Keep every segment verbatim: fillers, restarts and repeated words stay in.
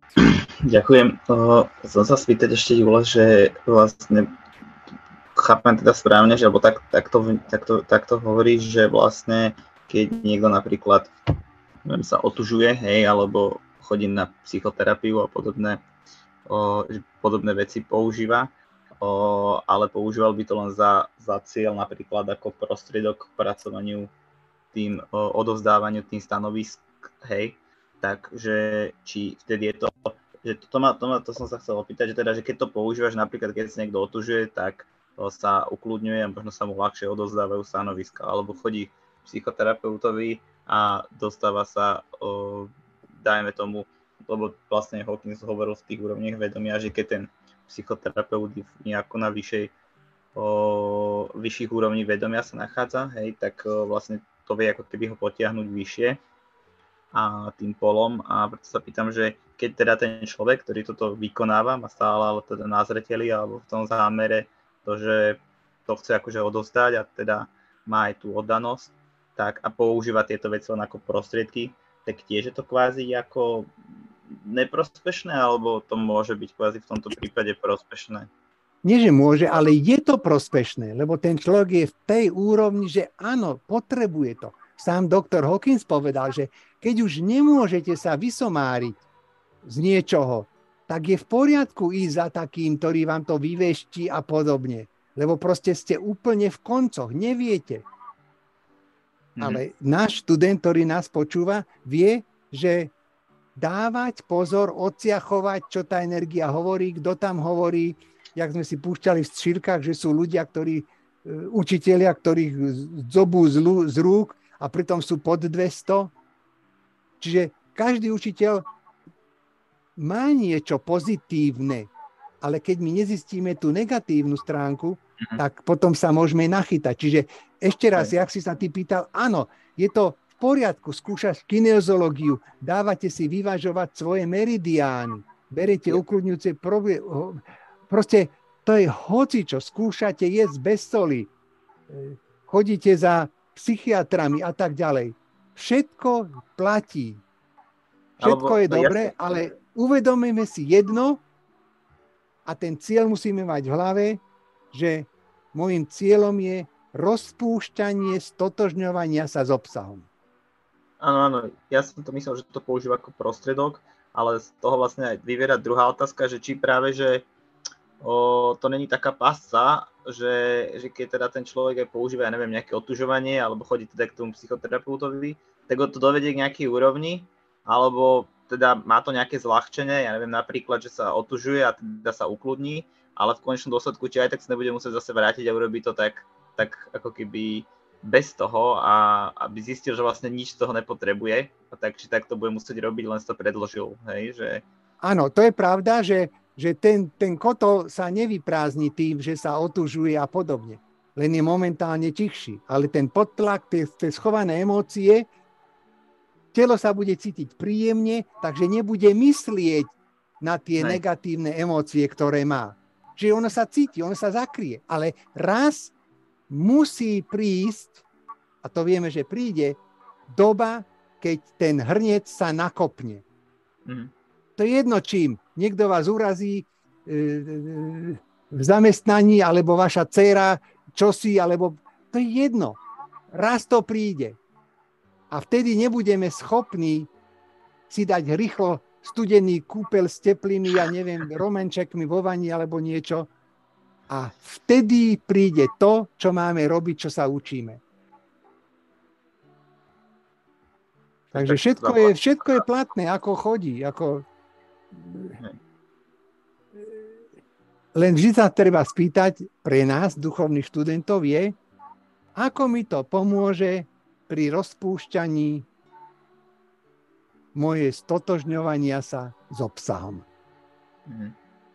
Ďakujem. Uh, chcem sa spýtať ešte, Jule, že vlastne chápem teda správne, že alebo tak, takto, takto, takto hovoríš, že vlastne keď niekto napríklad neviem, sa otužuje, hej, alebo chodí na psychoterapiu a podobné, o, podobné veci používa, o, ale používal by to len za, za cieľ napríklad ako prostriedok k pracovaniu tým o, odovzdávaniu tým stanovisk, hej, takže či vtedy je to, že to, ma, to, ma, to som sa chcel opýtať, že teda, že keď to používaš napríklad, keď sa niekto otužuje, tak sa ukludňuje a možno sa mu ľahšie odovzdávajú stanoviska, alebo chodí psychoterapeutovi a dostáva sa, o, dajme tomu, lebo vlastne Hawkins hovoril v tých úrovniach vedomia, že keď ten psychoterapeut nejako na vyššej, o, vyšších úrovni vedomia sa nachádza, hej, tak o, vlastne to vie ako keby ho potiahnuť vyššie a tým polom a preto sa pýtam, že keď teda ten človek, ktorý toto vykonáva, má stále ale teda na zreteli alebo v tom zámere to, že to chce akože odovzdať a teda má aj tú oddanosť, tak a používa tieto veci len ako prostriedky, tak tiež je to kvázi ako neprospešné, alebo to môže byť kvázi v tomto prípade prospešné? Nie, že môže, ale je to prospešné, lebo ten človek je v tej úrovni, že áno, potrebuje to. Sám doktor Hawkins povedal, že keď už nemôžete sa vysomáriť z niečoho, tak je v poriadku ísť za takým, ktorý vám to vyveští a podobne. Lebo proste ste úplne v koncoch, neviete. Mm-hmm. Ale náš študent, ktorý nás počúva, vie, že dávať pozor, odciachovať, čo tá energia hovorí, kto tam hovorí, jak sme si púšťali v šírkach, že sú ľudia, ktorí, učitelia, ktorých zobú z rúk a pritom sú pod dvesto. Čiže každý učiteľ má niečo pozitívne, ale keď my nezistíme tú negatívnu stránku, mm-hmm. tak potom sa môžeme nachytať. Čiže ešte raz, jak si sa ty pýtal, áno, je to v poriadku, skúšaš kineziológiu, dávate si vyvažovať svoje meridiány, berete ukludňujúce problémy, proste to je hocičo, skúšate jesť bez soli, chodíte za psychiatrami a tak ďalej. Všetko platí. Všetko Alebo, je dobré, ja... ale uvedomíme si jedno a ten cieľ musíme mať v hlave, že môjim cieľom je rozpúšťanie stotožňovania sa s obsahom. Áno, áno, ja som to myslel, že to používa ako prostredok, ale z toho vlastne aj vyviera druhá otázka, že či práve, že o, to není taká pasca, že, že keď teda ten človek aj používa, ja neviem, nejaké otužovanie, alebo chodí teda k tomu psychoterapeutovi, tak ho to dovedie k nejakej úrovni, alebo teda má to nejaké zľahčenie, ja neviem, napríklad, že sa otužuje a teda sa ukludní, ale v konečnom dôsledku či aj tak sa nebude musieť zase vrátiť a urobiť to tak, tak ako keby bez toho a aby zistil, že vlastne nič z toho nepotrebuje a tak či tak to bude musieť robiť, len si to predložil, hej, že... Áno, to je pravda, že, že ten, ten kotol sa nevyprázdni tým, že sa otužuje a podobne, len je momentálne tichší, ale ten podtlak, tie, tie schované emócie, telo sa bude cítiť príjemne, takže nebude myslieť na tie Nej. negatívne emócie, ktoré má. Čiže ono sa cíti, ono sa zakrie, ale raz musí prísť, a to vieme, že príde, doba, keď ten hrniec sa nakopne. Mm. To je jedno čím. Niekto vás urazí e, v zamestnaní, alebo vaša dcéra čosi, alebo to je jedno. Raz to príde. A vtedy nebudeme schopní si dať rýchlo studený kúpeľ s teplými, ja neviem, romenčekmi vo vani alebo niečo. A vtedy príde to, čo máme robiť, čo sa učíme. Takže všetko je, všetko je platné, ako chodí. Ako... Len vždy sa treba spýtať pre nás, duchovných študentov, je, ako mi to pomôže pri rozpúšťaní moje stotožňovania sa s obsahom. Mm.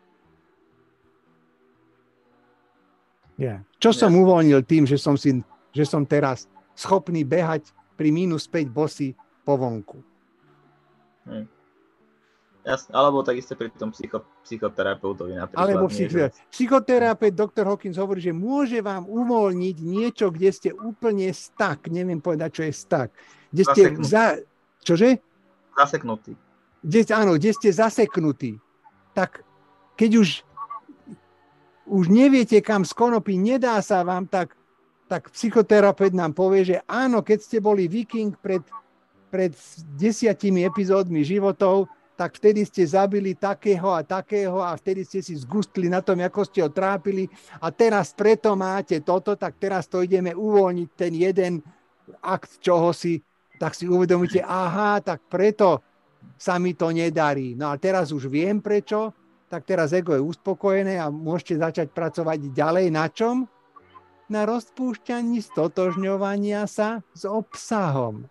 Yeah. Čo som uvoľnil tým, že som, si, že som teraz schopný behať pri mínus päť bosy po vonku. Mm. Jasne, alebo takisto pri tom psycho, psychoterapeutovi napríklad. Alebo psycho, psychoterapeut, doktor Hawkins hovorí, že môže vám uvoľniť niečo, kde ste úplne stuck, neviem povedať, čo je stuck. Kde ste za... Čože? Zaseknutý. kde, áno, kde ste zaseknutí, tak keď už, už neviete, kam z konopy, nedá sa vám, tak, tak psychoterapeut nám povie, že áno, keď ste boli viking pred, pred desiatimi epizódmi životov, tak vtedy ste zabili takého a takého a vtedy ste si zgustli na tom, ako ste ho trápili a teraz preto máte toto, tak teraz to ideme uvoľniť, ten jeden akt čohosi, tak si uvedomíte, aha, tak preto sa mi to nedarí. No a teraz už viem prečo, tak teraz ego je uspokojené a môžete začať pracovať ďalej na čom? Na rozpúšťaní stotožňovania sa s obsahom.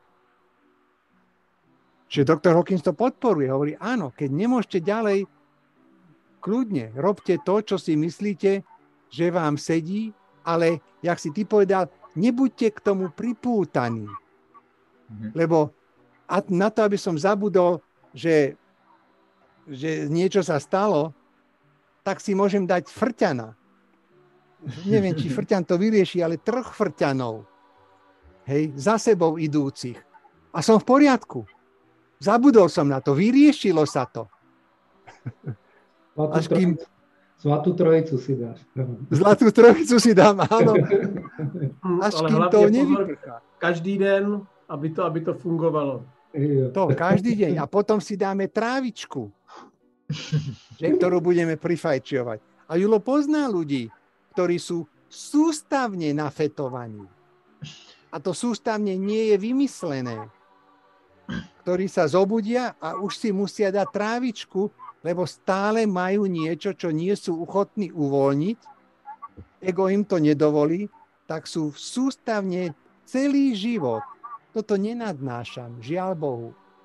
Čiže doktor Hawkins to podporuje. Hovorí, áno, keď nemôžete ďalej, kľudne, robte to, čo si myslíte, že vám sedí, ale, jak si ty povedal, nebuďte k tomu pripútaní. Mhm. Lebo na to, aby som zabudol, že, že niečo sa stalo, tak si môžem dať frťana. Neviem, či frťan to vyrieši, ale troch frťanov. Hej, za sebou idúcich. A som v poriadku. Zabudol som na to, vyriešilo sa to. Zlatú, Až kým... Zlatú trojicu si dáš. Zlatú trojicu si dám, áno. Až ale kým to pozor, nevyprchá. Každý den, aby to, aby to fungovalo. To, každý deň. A potom si dáme trávičku, že, ktorú budeme prifajčiovať. A Julo pozná ľudí, ktorí sú sústavne nafetovaní. A to sústavne nie je vymyslené. Ktorí sa zobudia a už si musia dať trávičku, lebo stále majú niečo, čo nie sú ochotní uvoľniť. Ego im to nedovolí, tak sú sústavne celý život. Toto nenadnášam, žiaľ Bohu.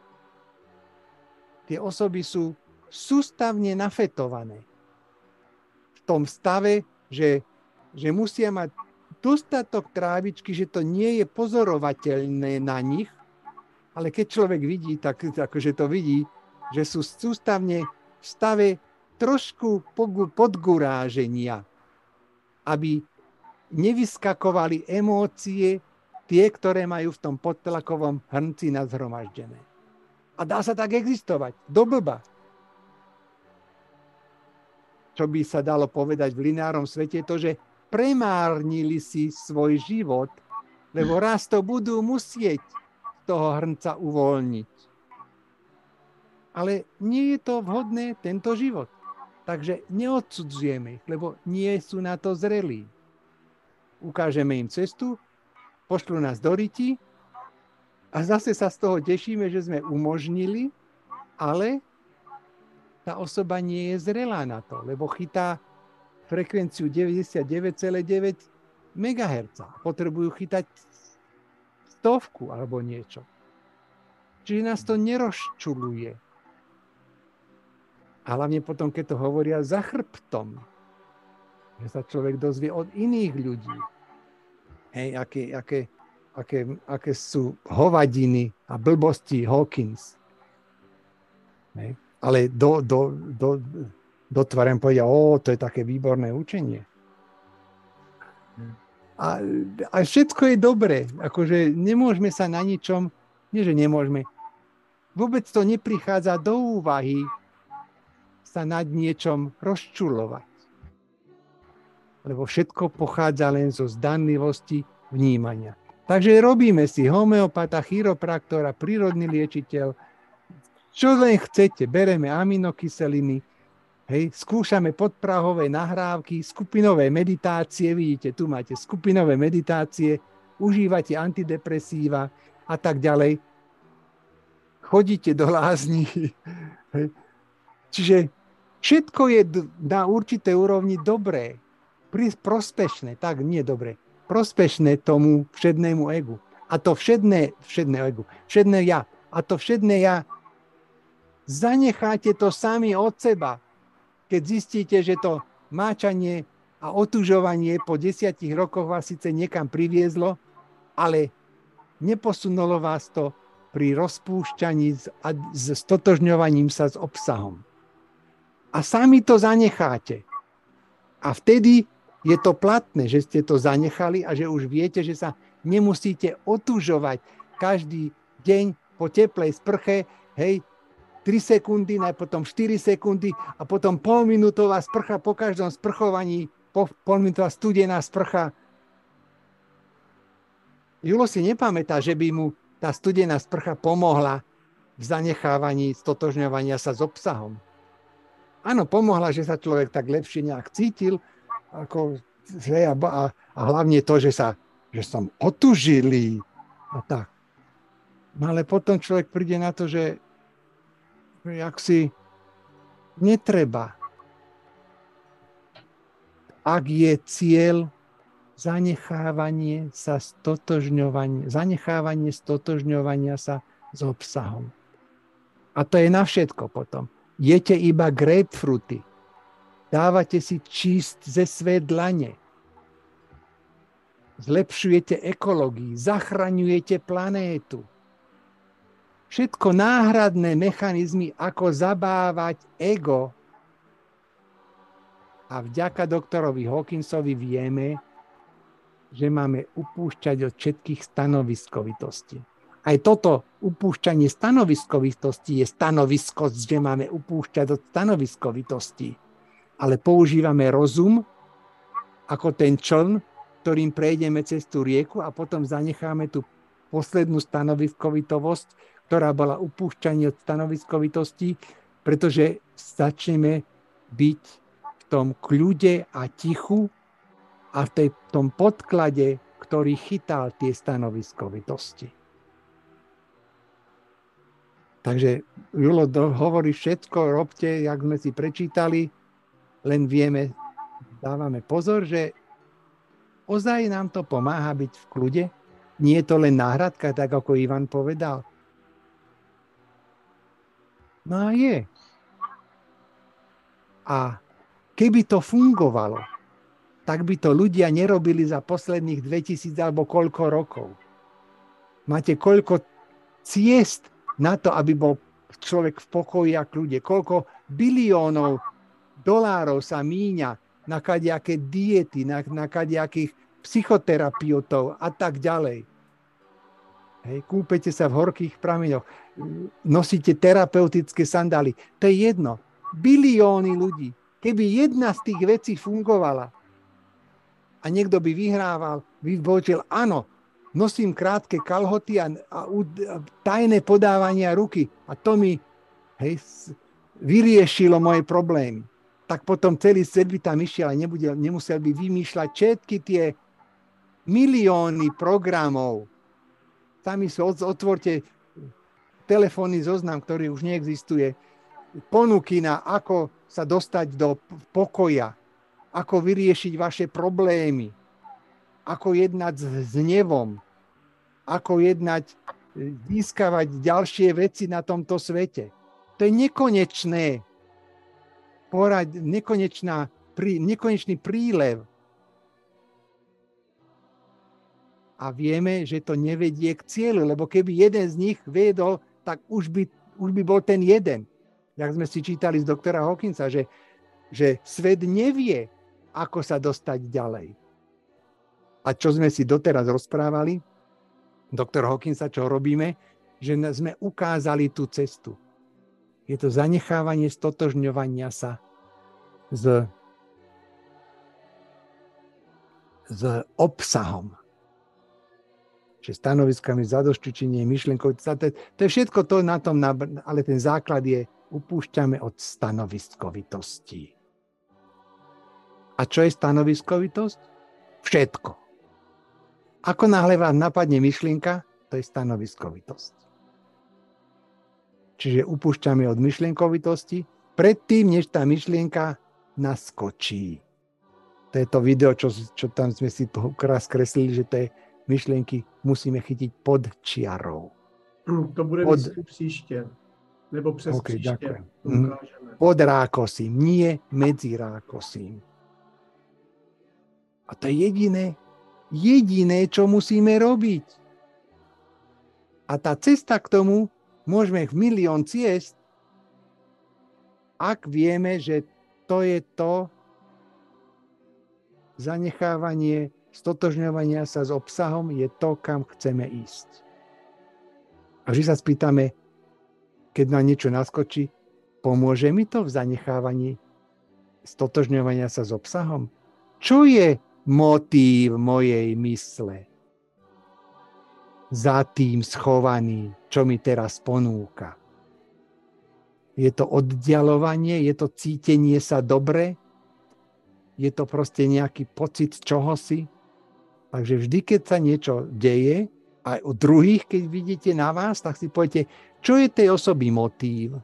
Tie osoby sú sústavne nafetované. V tom stave, že, že musia mať dostatok trávičky, že to nie je pozorovateľné na nich, ale keď človek vidí, tak akože to vidí, že sú sústavne v stave trošku podguráženia, aby nevyskakovali emócie, tie, ktoré majú v tom podtlakovom hrnci nazhromaždené. A dá sa tak existovať, do blba. Čo by sa dalo povedať v lineárnom svete, je to, že premárnili si svoj život, lebo raz to budú musieť toho hrnca uvoľniť. Ale nie je to vhodné tento život. Takže neodsudzujeme ich, lebo nie sú na to zrelí. Ukážeme im cestu, pošlú nás do riti a zase sa z toho tešíme, že sme umožnili, ale tá osoba nie je zrelá na to, lebo chytá frekvenciu deväťdesiatdeväť celá deväť megahertz. Potrebujú chytať stovku alebo niečo. Čiže nás to nerozčuluje. A hlavne potom, keď to hovoria za chrbtom, že sa človek dozvie od iných ľudí, hej, aké, aké, aké, aké sú hovadiny a blbosti Hawkins. Hej. Ale do, do, do, dotváram povedia, o, to je také výborné učenie. A, a všetko je dobré. Akože nemôžeme sa na ničom, nie že nemôžeme, vôbec to neprichádza do úvahy sa nad niečom rozčulovať. Lebo všetko pochádza len zo zdanlivosti vnímania. Takže robíme si homeopata, chiropraktora, prírodný liečiteľ, čo len chcete, bereme aminokyseliny, hej, skúšame podprahové nahrávky, skupinové meditácie, vidíte, tu máte skupinové meditácie, užívate antidepresíva a tak ďalej. Chodíte do lázní. Hej. Čiže všetko je na určitej úrovni dobré, prospešné, tak nie dobré, prospešné tomu všednému egu. A to všedné, všedné egu, všedné ja. A to všedné ja zanecháte to sami od seba, keď zistíte, že to máčanie a otužovanie po desiatich rokoch vás síce niekam priviezlo, ale neposunulo vás to pri rozpúšťaní a s stotožňovaním sa s obsahom. A sami to zanecháte. A vtedy je to platné, že ste to zanechali a že už viete, že sa nemusíte otužovať každý deň po teplej sprche, hej, tri sekundy, potom štyri sekundy a potom polminútová sprcha po každom sprchovaní, po, polminútová studená sprcha. Julo si nepamätá, že by mu tá studená sprcha pomohla v zanechávaní stotožňovania sa s obsahom. Áno, pomohla, že sa človek tak lepšie nejak cítil, ako, že, a, a hlavne to, že sa že som otužili a tak. No ale potom človek príde na to, že jak si netreba. Ak je cieľ zanechávanie sa stotožňovania, zanechávanie stotožňovania sa s obsahom. A to je na všetko potom. Jete iba grapefruity. Dávate si číst ze své dlane. Zlepšujete ekológiu, zachraňujete planétu. Všetko náhradné mechanizmy, ako zabávať ego. A vďaka doktorovi Hawkinsovi vieme, že máme upúšťať od všetkých stanoviskovitostí. Aj toto upúšťanie stanoviskovitosti je stanoviskosť, že máme upúšťať od stanoviskovitosti. Ale používame rozum ako ten čln, ktorým prejdeme cez tú rieku a potom zanecháme tú poslednú stanoviskovitosť, ktorá bola upúšťanie od stanoviskovitosti, pretože začneme byť v tom kľude a tichu a v tej, tom podklade, ktorý chytal tie stanoviskovitosti. Takže Julo hovorí všetko, robte, jak sme si prečítali, len vieme, dávame pozor, že ozaj nám to pomáha byť v kľude. Nie je to len náhradka, tak ako Ivan povedal. No a je. A keby to fungovalo, tak by to ľudia nerobili za posledných dvetisíc alebo koľko rokov. Máte koľko ciest na to, aby bol človek v pokoji a kľude. Koľko biliónov dolárov sa míňa na kadejaké diety, na, na kadejakých psychoterapeutov a tak ďalej. Hej, kúpete sa v horkých prameňoch, nosíte terapeutické sandály. To je jedno. Bilióny ľudí. Keby jedna z tých vecí fungovala a niekto by vyhrával, vybočil, áno, nosím krátke kalhoty a, a, a tajné podávania ruky a to mi hej, vyriešilo moje problémy. Tak potom celý svet by tam išiel a nebude, nemusel by vymýšľať všetky tie milióny programov. Sami si otvorte telefónny zoznam, ktorý už neexistuje. Ponuky na ako sa dostať do pokoja, ako vyriešiť vaše problémy, ako jednať s hnevom, ako jednať, získavať ďalšie veci na tomto svete. To je nekonečné. Porad, nekonečná, prí, nekonečný prílev. A vieme, že to nevedie k cieľu, lebo keby jeden z nich viedol, tak už by, už by bol ten jeden. Jak sme si čítali z doktora Hawkinsa, že, že svet nevie, ako sa dostať ďalej. A čo sme si doteraz rozprávali, doktor Hawkinsa, čo robíme, že sme ukázali tú cestu. Je to zanechávanie stotožňovania sa s, s obsahom. Čiže stanoviskami, zadošťučenie, myšlienkou. To je všetko to na tom, ale ten základ je, upúšťame od stanoviskovitosti. A čo je stanoviskovitosť? Všetko. Ako náhle vám napadne myšlienka, to je stanoviskovitosť. Čiže upúšťame od myšlienkovitosti predtým, než tá myšlienka naskočí. To je to video, čo, čo tam sme si krás kreslili, že to je myšlienky musíme chytiť pod čiarou. To bude pod... příště. Nebo přes okay, příště. Pod rákosím, nie medzi rákosím. A to je jediné, jediné, čo musíme robiť. A tá cesta k tomu môžeme v milión ciest, ak vieme, že to je to zanechávanie, stotožňovania sa s obsahom, je to, kam chceme ísť. A vždy sa spýtame, keď na niečo naskočí, pomôže mi to v zanechávaní stotožňovania sa s obsahom? Čo je motív mojej mysle za tým schovaný, čo mi teraz ponúka? Je to oddialovanie, je to cítenie sa dobre, je to proste nejaký pocit čohosi. Takže vždy, keď sa niečo deje, aj u druhých, keď vidíte na vás, tak si poviete, čo je tej osoby motív?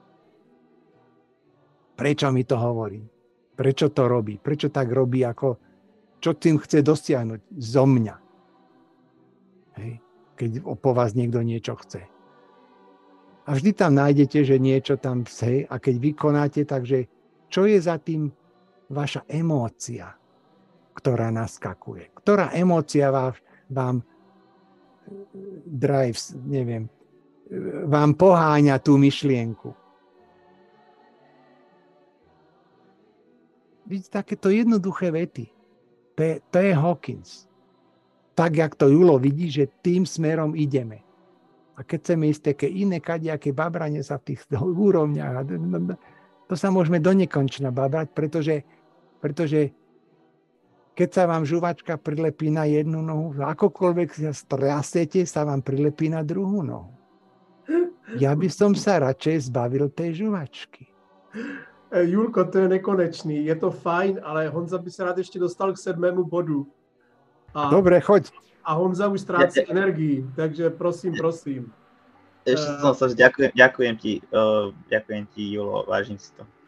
Prečo mi to hovorí? Prečo to robí? Prečo tak robí, ako čo tým chce dosiahnuť zo mňa? Hej. Keď po vás niekto niečo chce. A vždy tam nájdete, že niečo tam chce a keď vykonáte, takže čo je za tým vaša emócia, ktorá naskakuje? Ktorá emócia vám, vám drives, neviem, vám poháňa tú myšlienku? Vidíte, takéto jednoduché vety. To je, to je Hawkins. Tak, jak to Julo vidí, že tým smerom ideme. A keď chceme ísť také iné kadejaké babranie sa v tých úrovniach, to sa môžeme do nekonečna babrať, pretože, pretože keď sa vám žuvačka prilepí na jednu nohu, akokoľvek sa strasete, sa vám prilepí na druhú nohu. Ja by som sa radšej zbavil tej žuvačky. Julko, to je nekonečný. Je to fajn, ale Honza by se rád ještě dostal k sedmému bodu. A, Dobre, choď. A Honza už ztrácí ja, energii, takže prosím, prosím. Ešte som sa, ďakujem, ďakujem ti, uh, ďakujem ti, Julo, vážim si to.